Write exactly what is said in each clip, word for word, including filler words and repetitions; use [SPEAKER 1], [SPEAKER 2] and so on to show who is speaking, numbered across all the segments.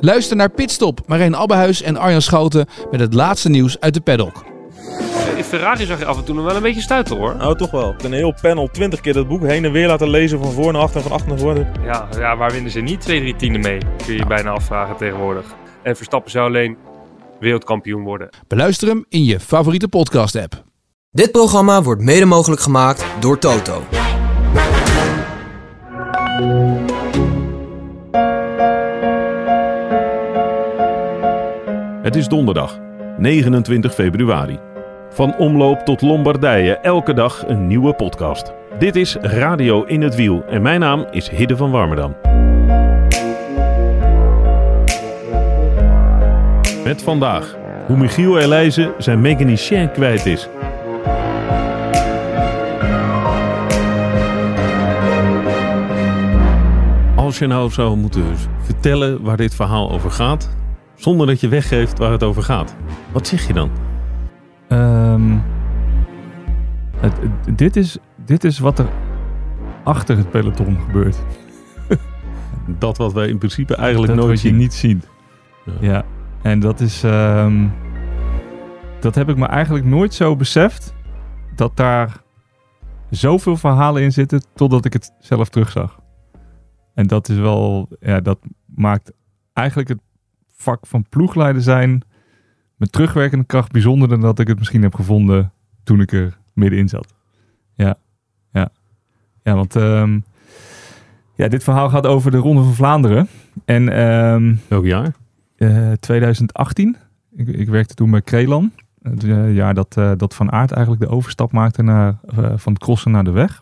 [SPEAKER 1] Luister naar Pitstop, Marijn Abbehuis en Arjan Schouten met het laatste nieuws uit de paddock.
[SPEAKER 2] In Ferrari zag je af en toe nog wel een beetje stuiten, hoor.
[SPEAKER 3] Nou, toch wel. Een heel panel twintig keer dat boek heen en weer laten lezen van voor naar achter en van achter naar voren.
[SPEAKER 2] Ja, ja, waar winnen ze niet twee, drie tienden mee? Kun je je bijna afvragen tegenwoordig. En Verstappen zou alleen wereldkampioen worden.
[SPEAKER 1] Beluister hem in je favoriete podcast-app.
[SPEAKER 4] Dit programma wordt mede mogelijk gemaakt door Toto.
[SPEAKER 5] Het is donderdag, negenentwintig februari. Van omloop tot Lombardije, elke dag een nieuwe podcast. Dit is Radio in het Wiel en mijn naam is Hidde van Warmerdam. Met vandaag hoe Michiel Elijzen zijn mechanicien kwijt is. Als je nou zou moeten vertellen waar dit verhaal over gaat, zonder dat je weggeeft waar het over gaat, wat zeg je dan?
[SPEAKER 6] Um, het, het, dit, is, dit is wat er achter het peloton gebeurt.
[SPEAKER 5] Dat wat wij in principe eigenlijk
[SPEAKER 6] dat
[SPEAKER 5] nooit
[SPEAKER 6] wat
[SPEAKER 5] zien.
[SPEAKER 6] je niet ziet. Ja. ja. En dat is... Um, dat heb ik me eigenlijk nooit zo beseft, dat daar zoveel verhalen in zitten, totdat ik het zelf terugzag. En dat is wel... Ja, dat maakt eigenlijk het vak van ploegleider zijn met terugwerkende kracht bijzonderder dan dat ik het misschien heb gevonden toen ik er middenin zat. Ja, ja. Ja, want um, ja, dit verhaal gaat over de Ronde van Vlaanderen. En um,
[SPEAKER 5] welk jaar?
[SPEAKER 6] Uh, twintig achttien. Ik, ik werkte toen bij Krelan. Het uh, jaar dat, uh, dat Van Aert eigenlijk de overstap maakte naar, uh, van het crossen naar de weg.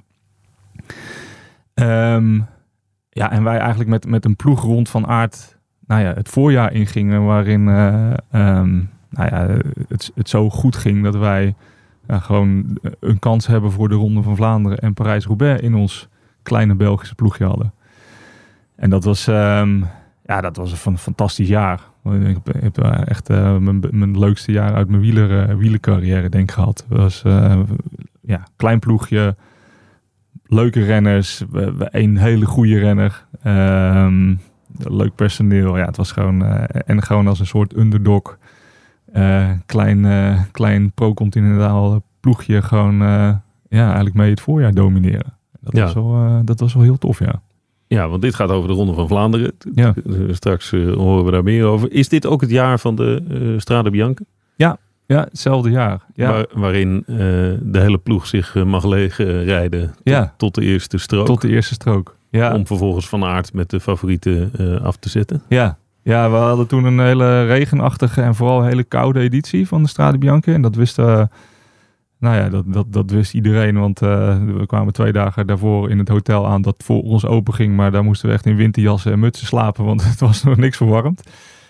[SPEAKER 6] Um, ja, en wij eigenlijk met, met een ploeg rond Van Aert nou ja, het voorjaar ingingen waarin uh, um, nou ja, het, het zo goed ging dat wij uh, gewoon een kans hebben voor de Ronde van Vlaanderen en Parijs-Roubaix in ons kleine Belgische ploegje hadden. En dat was, um, ja, dat was een fantastisch jaar. Ik heb, ik heb echt uh, mijn, mijn leukste jaar uit mijn wieler, uh, wielercarrière denk ik gehad. Het was uh, ja, klein ploegje, leuke renners, een hele goede renner. Um, Leuk personeel. Ja, het was gewoon... Uh, en gewoon als een soort underdog. Uh, klein, uh, klein pro-continentaal ploegje. Gewoon... Uh, ja, eigenlijk mee het voorjaar domineren. Dat, ja. was wel, uh, dat was wel heel tof, ja.
[SPEAKER 5] Ja, want dit gaat over de Ronde van Vlaanderen.
[SPEAKER 6] Ja.
[SPEAKER 5] Straks uh, horen we daar meer over. Is dit ook het jaar van de uh, Strade Bianche?
[SPEAKER 6] Ja, ja, hetzelfde jaar. Ja.
[SPEAKER 5] Waar, waarin uh, de hele ploeg zich uh, mag leeg uh, rijden tot,
[SPEAKER 6] ja.
[SPEAKER 5] tot de eerste strook.
[SPEAKER 6] Tot de eerste strook. Ja.
[SPEAKER 5] Om vervolgens Van Aert met de favorieten uh, af te zetten.
[SPEAKER 6] Ja. ja, we hadden toen een hele regenachtige en vooral hele koude editie van de Strade Bianche. En dat wist, uh, nou ja, dat, dat, dat wist iedereen. Want uh, we kwamen twee dagen daarvoor in het hotel aan dat voor ons open ging. Maar daar moesten we echt in winterjassen en mutsen slapen, want het was nog niks verwarmd.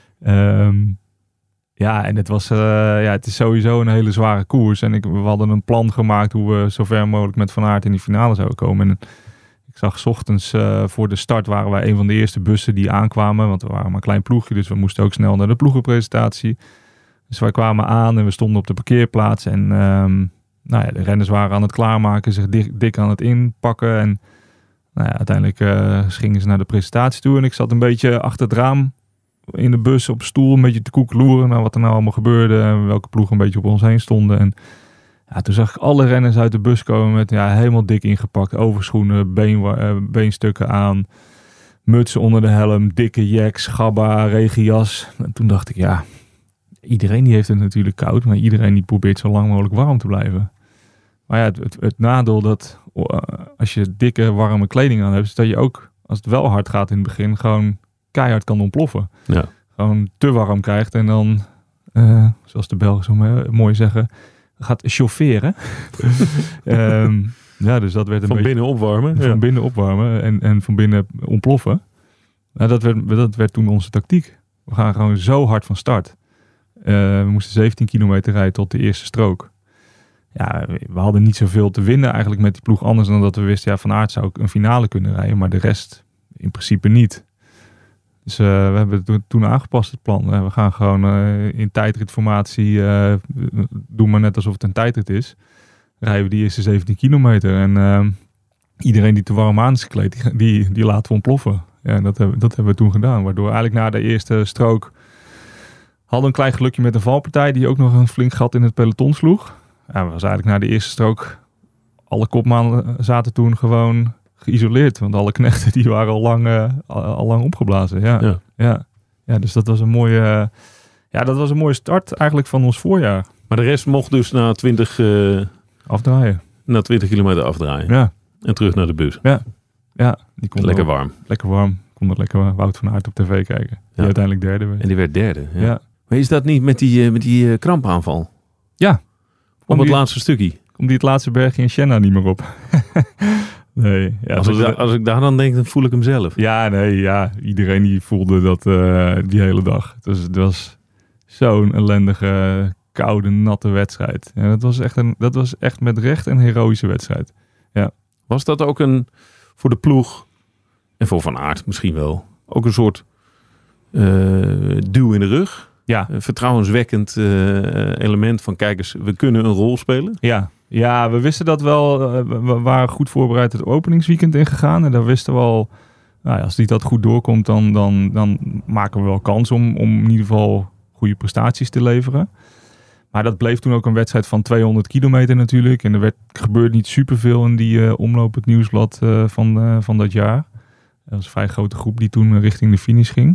[SPEAKER 6] Um, ja, en het, was, uh, ja, het is sowieso een hele zware koers. En ik, we hadden een plan gemaakt hoe we zo ver mogelijk met Van Aert in die finale zouden komen. En ik zag 's ochtends uh, voor de start waren wij een van de eerste bussen die aankwamen. Want we waren maar een klein ploegje, dus we moesten ook snel naar de ploegenpresentatie. Dus wij kwamen aan en we stonden op de parkeerplaats. En um, nou ja, de renners waren aan het klaarmaken, zich dik, dik aan het inpakken. En nou ja, uiteindelijk uh, gingen ze naar de presentatie toe. En ik zat een beetje achter het raam in de bus op stoel, een beetje te koekeloeren naar wat er nou allemaal gebeurde. En welke ploegen een beetje op ons heen stonden. En ja, toen zag ik alle renners uit de bus komen met ja, helemaal dik ingepakt. Overschoenen, been, uh, beenstukken aan, mutsen onder de helm, dikke jacks, gabba, regenjas. En toen dacht ik, ja, iedereen die heeft het natuurlijk koud, maar iedereen die probeert zo lang mogelijk warm te blijven. Maar ja, het, het, het nadeel dat uh, als je dikke, warme kleding aan hebt, is dat je ook, als het wel hard gaat in het begin, gewoon keihard kan ontploffen.
[SPEAKER 5] Ja.
[SPEAKER 6] Gewoon te warm krijgt en dan, uh, zoals de Belgen zo mooi zeggen, gaat chaufferen. um, ja, dus dat werd een
[SPEAKER 5] van
[SPEAKER 6] beetje...
[SPEAKER 5] binnen opwarmen.
[SPEAKER 6] Van
[SPEAKER 5] ja.
[SPEAKER 6] binnen opwarmen en, en van binnen ontploffen. Nou, dat, werd, dat werd toen onze tactiek. We gaan gewoon zo hard van start. Uh, we moesten zeventien kilometer rijden tot de eerste strook. Ja, we hadden niet zoveel te winnen eigenlijk met die ploeg. Anders dan dat we wisten, ja, Van Aert zou ook een finale kunnen rijden. Maar de rest in principe niet. Dus uh, we hebben het toen aangepast, het plan. Uh, we gaan gewoon uh, in tijdritformatie, uh, doen maar net alsof het een tijdrit is. Rijden we die eerste zeventien kilometer. En uh, iedereen die te warm aan is gekleed, die, die, die laten we ontploffen. ja dat, hebben, dat hebben we toen gedaan. Waardoor eigenlijk na de eerste strook hadden een klein gelukje met de valpartij die ook nog een flink gat in het peloton sloeg. Ja, was eigenlijk na de eerste strook, alle kopmannen zaten toen gewoon geïsoleerd. Want alle knechten die waren al lang, uh, al, al lang opgeblazen. Ja. Ja. Ja. ja, dus dat was een mooie, uh, ja, dat was een mooie start eigenlijk van ons voorjaar.
[SPEAKER 5] Maar de rest mocht dus na twintig, uh,
[SPEAKER 6] afdraaien.
[SPEAKER 5] Na twintig kilometer afdraaien.
[SPEAKER 6] Ja.
[SPEAKER 5] En terug naar de bus.
[SPEAKER 6] Ja, ja die kon
[SPEAKER 5] lekker
[SPEAKER 6] wel,
[SPEAKER 5] warm.
[SPEAKER 6] Lekker warm. Kon dat lekker Wout van Aert op tv kijken. Die
[SPEAKER 5] ja.
[SPEAKER 6] uiteindelijk derde werd.
[SPEAKER 5] En die werd derde. Ja.
[SPEAKER 6] Ja.
[SPEAKER 5] Maar is dat niet met die, uh, met die uh, krampaanval?
[SPEAKER 6] Ja.
[SPEAKER 5] Op het
[SPEAKER 6] die,
[SPEAKER 5] laatste stukje?
[SPEAKER 6] Komt die het laatste bergje in Siena niet meer op? nee. Ja,
[SPEAKER 5] als, ik da- als ik daar dan denk, dan voel ik hem zelf.
[SPEAKER 6] Ja, nee. Ja. Iedereen die voelde dat uh, die hele dag. Dus het was zo'n ellendige, koude, natte wedstrijd. Ja, dat was echt een, dat was echt met recht een heroïsche wedstrijd. Ja.
[SPEAKER 5] Was dat ook een, voor de ploeg, en voor Van Aert misschien wel, ook een soort uh, duw in de rug?
[SPEAKER 6] Ja.
[SPEAKER 5] Een vertrouwenswekkend uh, element van, kijk eens, we kunnen een rol spelen?
[SPEAKER 6] Ja, ja we wisten dat wel. Uh, we waren goed voorbereid het openingsweekend ingegaan. En daar wisten we al, nou ja, als die dat goed doorkomt, dan, dan, dan maken we wel kans om, om in ieder geval goede prestaties te leveren. Maar dat bleef toen ook een wedstrijd van tweehonderd kilometer natuurlijk. En er werd, gebeurde niet superveel in die uh, omloop het nieuwsblad uh, van, uh, van dat jaar. Dat was een vrij grote groep die toen richting de finish ging.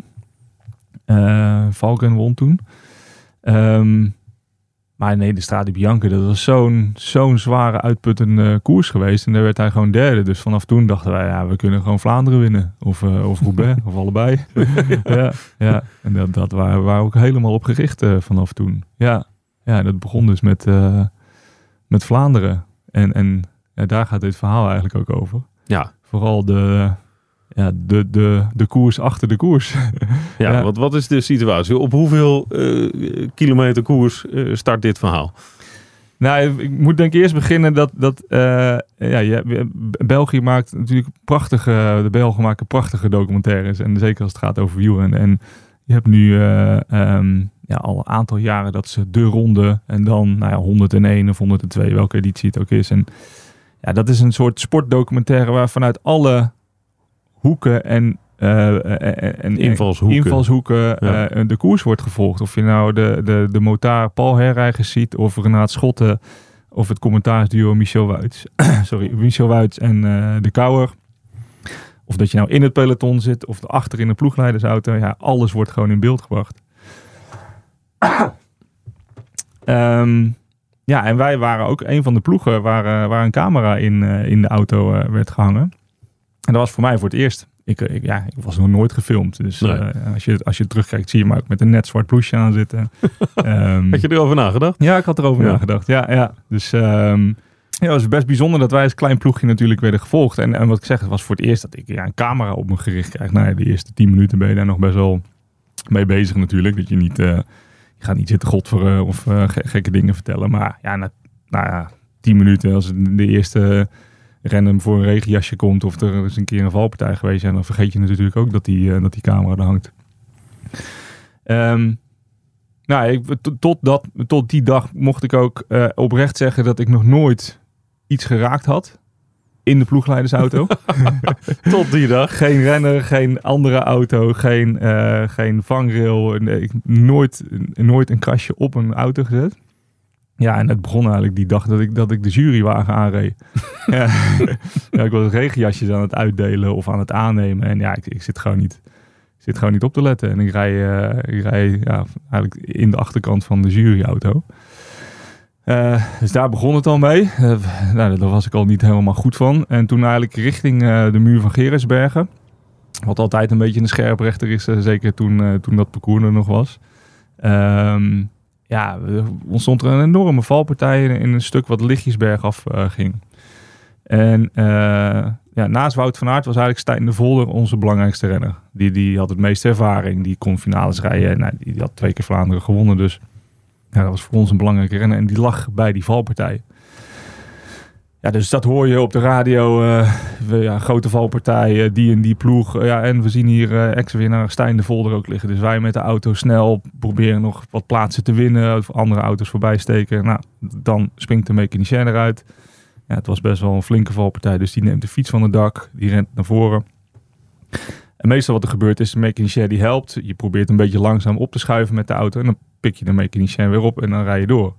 [SPEAKER 6] Uh, Valken won toen. Um, maar nee, de Strade Bianche, dat was zo'n, zo'n zware uitputtende koers geweest. En daar werd hij gewoon derde. Dus vanaf toen dachten wij, ja, we kunnen gewoon Vlaanderen winnen. Of, uh, of Roubaix, of allebei. ja, ja, en dat, dat waren we ook helemaal op gericht uh, vanaf toen. Ja. Ja, dat begon dus met, uh, met Vlaanderen. En, en ja, daar gaat dit verhaal eigenlijk ook over.
[SPEAKER 5] Ja.
[SPEAKER 6] Vooral de, ja, de, de, de koers achter de koers.
[SPEAKER 5] ja,
[SPEAKER 6] ja.
[SPEAKER 5] Wat, wat is de situatie? Op hoeveel uh, kilometer koers uh, start dit verhaal?
[SPEAKER 6] Nou, ik moet denk ik eerst beginnen dat, dat uh, ja, je, België maakt natuurlijk prachtige, de Belgen maken prachtige documentaires. En zeker als het gaat over wielrennen. En je hebt nu uh, um, ja, al een aantal jaren dat ze de ronde en dan nou ja, honderdéén of honderdtwee, welke editie het ook is. En ja, dat is een soort sportdocumentaire waar vanuit alle hoeken en, uh, en
[SPEAKER 5] invalshoeken,
[SPEAKER 6] invalshoeken
[SPEAKER 5] ja.
[SPEAKER 6] uh, de koers wordt gevolgd. Of je nou de, de, de motaar Paul Herreigers ziet of Renaat Schotten of het commentaarsduo Michel Wuits. Sorry, Michel Wuits en uh, De Kouwer. Of dat je nou in het peloton zit of achter in de ploegleidersauto. Ja, alles wordt gewoon in beeld gebracht. um, ja, en wij waren ook een van de ploegen waar, uh, waar een camera in, uh, in de auto uh, werd gehangen. En dat was voor mij voor het eerst. Ik, ik, ja, ik was nog nooit gefilmd. Dus nee. uh, als, je, als je terugkijkt zie je me ook met een net zwart blouseje aan zitten. um,
[SPEAKER 5] had je erover nagedacht?
[SPEAKER 6] Ja, ik had erover
[SPEAKER 5] ja.
[SPEAKER 6] nagedacht. Ja, ja. Dus... Um, ja, het was best bijzonder dat wij als klein ploegje natuurlijk werden gevolgd. En, en wat ik zeg, het was voor het eerst dat ik ja, een camera op me gericht krijg. Nou ja, de eerste tien minuten ben je daar nog best wel mee bezig natuurlijk. Dat je niet, uh, je gaat niet zitten godveren of uh, gekke dingen vertellen. Maar ja, na, nou ja, tien minuten als de eerste rennen voor een regenjasje komt of er is een keer een valpartij geweest. En dan vergeet je natuurlijk ook dat die, uh, dat die camera er hangt. Um, nou, ik, tot, dat, tot die dag mocht ik ook uh, oprecht zeggen dat ik nog nooit iets geraakt had in de ploegleidersauto.
[SPEAKER 5] Tot die dag.
[SPEAKER 6] Geen renner, geen andere auto, geen, uh, geen vangrail. Nee, nooit, nooit een kastje op een auto gezet. Ja, en het begon eigenlijk die dag dat ik, dat ik de jurywagen aanreed. ja. ja, ik was regenjasjes aan het uitdelen of aan het aannemen. En ja, ik, ik zit gewoon niet... Ik zit gewoon niet op te letten. En ik rij, uh, ik rij ja, eigenlijk in de achterkant van de juryauto. Uh, dus daar begon het al mee. Uh, nou, daar was ik al niet helemaal goed van. En toen eigenlijk richting uh, de muur van Gerritsbergen. Wat altijd een beetje een scherprechter is. Uh, zeker toen, uh, toen dat parcours er nog was. Um, ja, er ontstond er een enorme valpartij in, in een stuk wat lichtjes bergaf uh, ging. En uh, ja, naast Wout van Aert was eigenlijk Stijn de Volder onze belangrijkste renner. Die, die had het meeste ervaring. Die kon finales rijden. Nou, die, die had twee keer Vlaanderen gewonnen. Dus ja, dat was voor ons een belangrijke renner. En die lag bij die valpartij. Ja, dus dat hoor je op de radio. Uh, we, ja, grote valpartij, uh, die en die ploeg. Uh, ja, en we zien hier uh, ex-winnaar Stijn de Volder ook liggen. Dus wij met de auto snel proberen nog wat plaatsen te winnen. Of andere auto's voorbij steken. Nou, dan springt de mechanicien eruit. Ja, het was best wel een flinke valpartij. Dus die neemt de fiets van het dak. Die rent naar voren. En meestal wat er gebeurt is, de mechanicien die helpt. Je probeert een beetje langzaam op te schuiven met de auto. En dan pik je de mechanicien weer op en dan rij je door.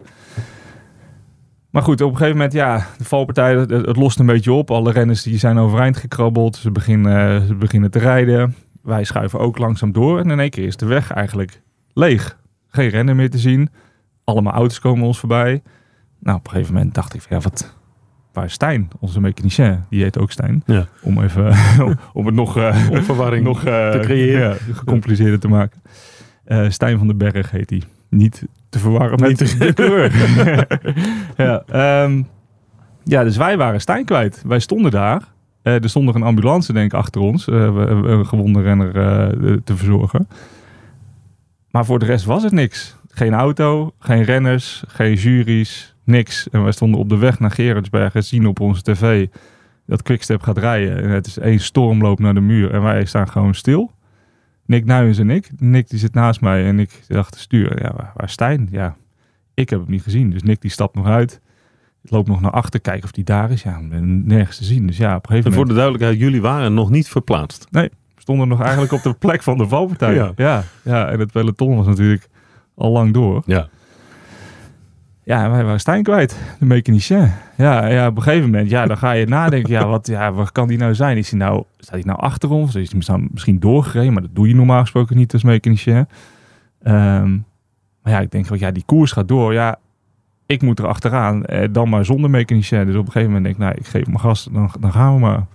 [SPEAKER 6] Maar goed, op een gegeven moment, ja, de valpartij, het, het lost een beetje op. Alle renners die zijn overeind gekrabbeld. Ze beginnen, ze beginnen te rijden. Wij schuiven ook langzaam door. En in één keer is de weg eigenlijk leeg. Geen renner meer te zien. Allemaal auto's komen ons voorbij. Nou, op een gegeven moment dacht ik, ja, wat... Waar is Stijn, onze mechanicien? Die heet ook Stijn.
[SPEAKER 5] Ja.
[SPEAKER 6] Om even om het nog, uh,
[SPEAKER 5] Onverwarring
[SPEAKER 6] nog uh,
[SPEAKER 5] te creëren.
[SPEAKER 6] Ja, gecompliceerder te maken. Uh, Stijn van den Berg heet hij. Niet te verwarren met
[SPEAKER 5] Niet
[SPEAKER 6] de kleur. ja, um, ja, dus wij waren Stijn kwijt. Wij stonden daar. Uh, er stond nog een ambulance, denk ik, achter ons. Uh, een gewonde renner uh, te verzorgen. Maar voor de rest was het niks. Geen auto, geen renners, geen juries, niks. En wij stonden op de weg naar Gerardsberg en zien op onze tv dat Quickstep gaat rijden. En het is één stormloop naar de muur en wij staan gewoon stil. Nick Nuyens en ik. Nick die zit naast mij en ik dacht te sturen. Ja, waar, waar is Stijn? Ja, ik heb hem niet gezien. Dus Nick die stapt nog uit. Loopt nog naar achter, kijken of die daar is. Ja, nergens te zien. Dus ja, op een gegeven
[SPEAKER 5] En
[SPEAKER 6] moment...
[SPEAKER 5] voor de duidelijkheid, jullie waren nog niet verplaatst.
[SPEAKER 6] Nee, we stonden nog eigenlijk op de plek van de valpartij.
[SPEAKER 5] Ja.
[SPEAKER 6] Ja, ja, en het peloton was natuurlijk al lang door.
[SPEAKER 5] Ja.
[SPEAKER 6] Ja, en wij waren Stijn kwijt, de mechanicien. Ja, ja, op een gegeven moment, ja, dan ga je nadenken, ja, wat, ja, waar kan die nou zijn? Is hij nou, staat hij nou achter ons? Is hij misschien doorgereden? Maar dat doe je normaal gesproken niet als mechanicien. Um, maar ja, ik denk, ja, die koers gaat door. Ja, ik moet er achteraan, eh, dan maar zonder mechanicien. Dus op een gegeven moment denk ik, nou, ik geef mijn gas, dan, dan gaan we maar.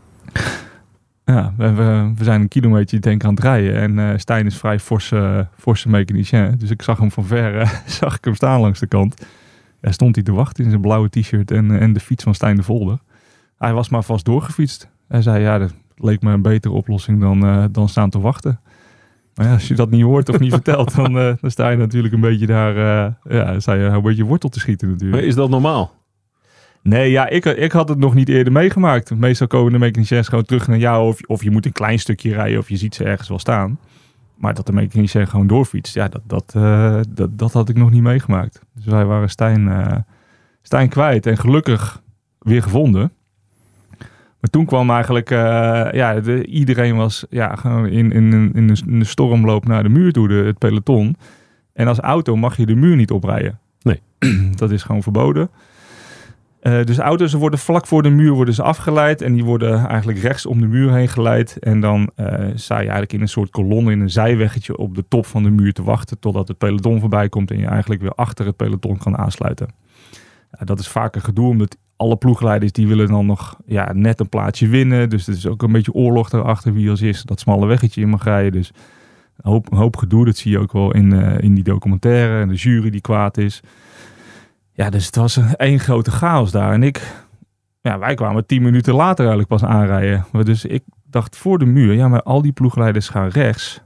[SPEAKER 6] Ja, we, we, we zijn een kilometer denk ik aan het rijden. En uh, Stijn is vrij forse, forse mechanicien. Dus ik zag hem van ver, uh, zag ik hem staan langs de kant. Daar stond hij te wachten in zijn blauwe t-shirt en, en de fiets van Stijn de Volder. Hij was maar vast doorgefietst. Hij zei, ja, dat leek me een betere oplossing dan, uh, dan staan te wachten. Maar ja, als je dat niet hoort of niet vertelt, dan, uh, dan sta je natuurlijk een beetje daar, uh, ja, sta je een beetje wortel te schieten natuurlijk.
[SPEAKER 5] Maar is dat normaal?
[SPEAKER 6] Nee, ja, ik, ik had het nog niet eerder meegemaakt. Meestal komen de mechaniciens gewoon terug naar jou. Of, of je moet een klein stukje rijden of je ziet ze ergens wel staan. Maar dat de mechanicien gewoon doorfietst, ja, dat, dat, uh, dat, dat had ik nog niet meegemaakt. Dus wij waren Stijn, uh, Stijn kwijt en gelukkig weer gevonden. Maar toen kwam eigenlijk, uh, ja, de, iedereen was ja, gewoon in, in, in, de, in de stormloop naar de muur toe, de, het peloton. En als auto mag je de muur niet oprijden.
[SPEAKER 5] Nee.
[SPEAKER 6] Dat is gewoon verboden. Uh, dus auto's worden vlak voor de muur worden ze afgeleid en die worden eigenlijk rechts om de muur heen geleid. En dan uh, sta je eigenlijk in een soort kolonne, in een zijweggetje op de top van de muur te wachten totdat het peloton voorbij komt en je eigenlijk weer achter het peloton kan aansluiten. Uh, dat is vaak een gedoe, omdat alle ploegleiders die willen dan nog ja, net een plaatsje winnen. Dus het is ook een beetje oorlog daarachter wie als eerste dat smalle weggetje in mag rijden. Dus een hoop, een hoop gedoe, dat zie je ook wel in, uh, in die documentaire en de jury die kwaad is. Ja, dus het was één grote chaos daar. En ik, ja, wij kwamen tien minuten later eigenlijk pas aanrijden. Dus ik dacht voor de muur, ja, maar al die ploegleiders gaan rechts.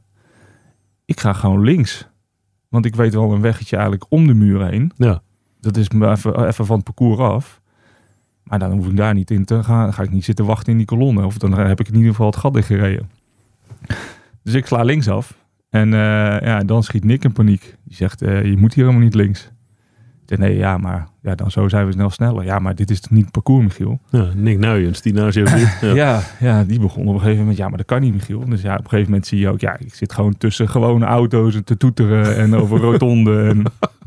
[SPEAKER 6] Ik ga gewoon links. Want ik weet wel een weggetje eigenlijk om de muur heen.
[SPEAKER 5] Ja.
[SPEAKER 6] Dat is me even, even van het parcours af. Maar dan hoef ik daar niet in te gaan. Dan ga ik niet zitten wachten in die kolonne. Of dan heb ik in ieder geval het gat dichtgereden. Dus ik sla links af. En uh, ja, dan schiet Nick in paniek. Die zegt, uh, je moet hier helemaal niet links. Nee, ja, maar ja, dan zo zijn we snel sneller. Ja, maar dit is niet het parcours, Michiel.
[SPEAKER 5] Ja, Nick Nuyens, die naast jou zit. Ja.
[SPEAKER 6] ja, ja, die begon op een gegeven moment. Ja, maar dat kan niet, Michiel. Dus ja, op een gegeven moment zie je ook... Ja, ik zit gewoon tussen gewone auto's en te toeteren en over rotonde.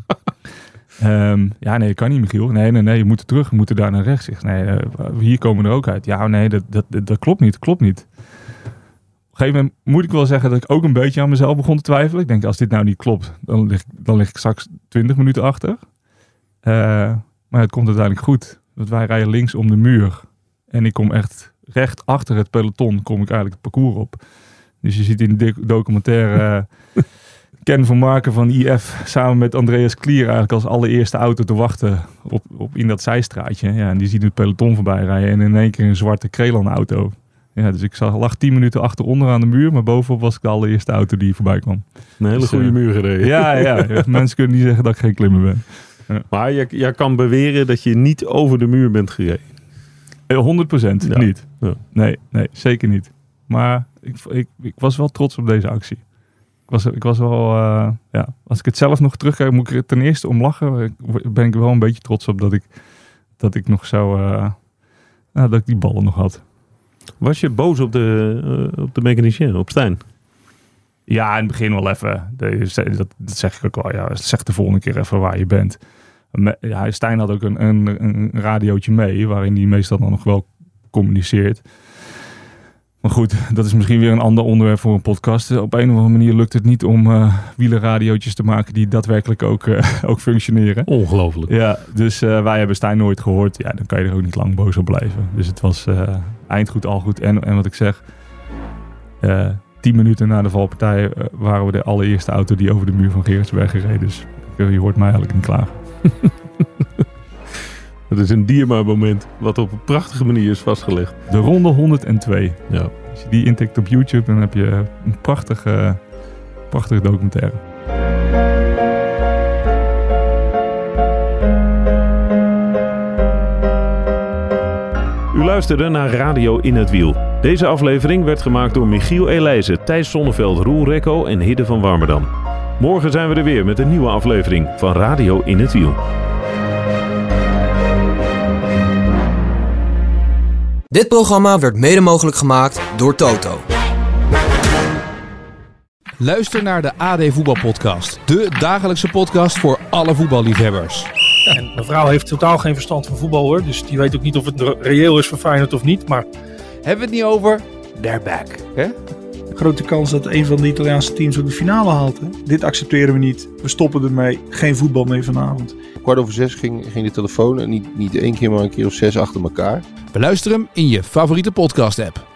[SPEAKER 6] En, um, ja, nee, dat kan niet, Michiel. Nee, nee, nee, je moet er terug. We moeten daar naar rechts. Zeg, nee, uh, hier komen we er ook uit. Ja, nee, dat, dat, dat, dat klopt niet. Dat klopt niet. Op een gegeven moment moet ik wel zeggen dat ik ook een beetje aan mezelf begon te twijfelen. Ik denk, als dit nou niet klopt, dan lig, dan lig ik straks twintig minuten achter. Uh, maar het komt uiteindelijk goed. Want wij rijden links om de muur. En ik kom echt recht achter het peloton. Kom ik eigenlijk het parcours op. Dus je ziet in de documentaire uh, Ken van Marken van I F samen met Andreas Klier eigenlijk als allereerste auto te wachten op, op in dat zijstraatje. Ja, en die ziet het peloton voorbij rijden. En in één keer een zwarte Krelan auto. Ja, dus ik zag, lag tien minuten achteronder aan de muur. Maar bovenop was ik de allereerste auto die voorbij kwam.
[SPEAKER 5] Een hele
[SPEAKER 6] dus,
[SPEAKER 5] goede
[SPEAKER 6] uh,
[SPEAKER 5] muur gereden.
[SPEAKER 6] Ja, ja, ja. Mensen kunnen niet zeggen dat ik geen klimmer ben.
[SPEAKER 5] Ja. Maar je, je kan beweren dat je niet over de muur bent gereden.
[SPEAKER 6] honderd procent
[SPEAKER 5] Ja.
[SPEAKER 6] niet.
[SPEAKER 5] Ja.
[SPEAKER 6] Nee, nee, zeker niet. Maar ik, ik, ik was wel trots op deze actie. Ik was, ik was wel, uh, ja, als ik het zelf nog terugkijk, moet ik er ten eerste om lachen. Ik, ben ik wel een beetje trots op dat ik, dat ik nog zo, uh, nou, dat ik die ballen nog had.
[SPEAKER 5] Was je boos op de, uh, op de mechanicien, op Stijn?
[SPEAKER 6] Ja, in het begin wel even. Dat, dat zeg ik ook wel. Ja, zeg de volgende keer even waar je bent. Ja, Stijn had ook een, een, een radiootje mee, waarin hij meestal dan nog wel communiceert. Maar goed, dat is misschien weer een ander onderwerp voor een podcast. Op een of andere manier lukt het niet om uh, wielerradiootjes te maken die daadwerkelijk ook, uh, ook functioneren.
[SPEAKER 5] Ongelooflijk.
[SPEAKER 6] Ja, dus uh, wij hebben Stijn nooit gehoord. Ja, dan kan je er ook niet lang boos op blijven. Dus het was uh, eindgoed, al goed. En, en wat ik zeg, uh, tien minuten na de valpartij uh, waren we de allereerste auto die over de muur van Gerritsberg gereden. Dus uh, je hoort mij eigenlijk niet klagen.
[SPEAKER 5] Het is een dierbaar moment, wat op een prachtige manier is vastgelegd.
[SPEAKER 6] De ronde honderdtwee.
[SPEAKER 5] Ja.
[SPEAKER 6] Als je die intikt op YouTube, dan heb je een prachtige, prachtige documentaire.
[SPEAKER 5] U luisterde naar Radio in het Wiel. Deze aflevering werd gemaakt door Michiel Elijzen, Thijs Sonneveld, Roel Rekko en Hidde van Warmerdam. Morgen zijn we er weer met een nieuwe aflevering van Radio in het Wiel.
[SPEAKER 4] Dit programma werd mede mogelijk gemaakt door Toto.
[SPEAKER 1] Luister naar de A D Voetbalpodcast. De dagelijkse podcast voor alle voetballiefhebbers.
[SPEAKER 7] Ja, en mijn vrouw heeft totaal geen verstand van voetbal hoor. Dus die weet ook niet of het reëel is voor Feyenoord of niet. Maar
[SPEAKER 1] hebben we het niet over? They're back. Hè?
[SPEAKER 8] Grote kans dat een van de Italiaanse teams ook de finale haalt. Hè? Dit accepteren we niet. We stoppen ermee. Geen voetbal meer vanavond.
[SPEAKER 9] Kwart over zes ging, ging de telefoon en niet, niet één keer, maar een keer of zes achter elkaar.
[SPEAKER 1] Beluister hem in je favoriete podcast app.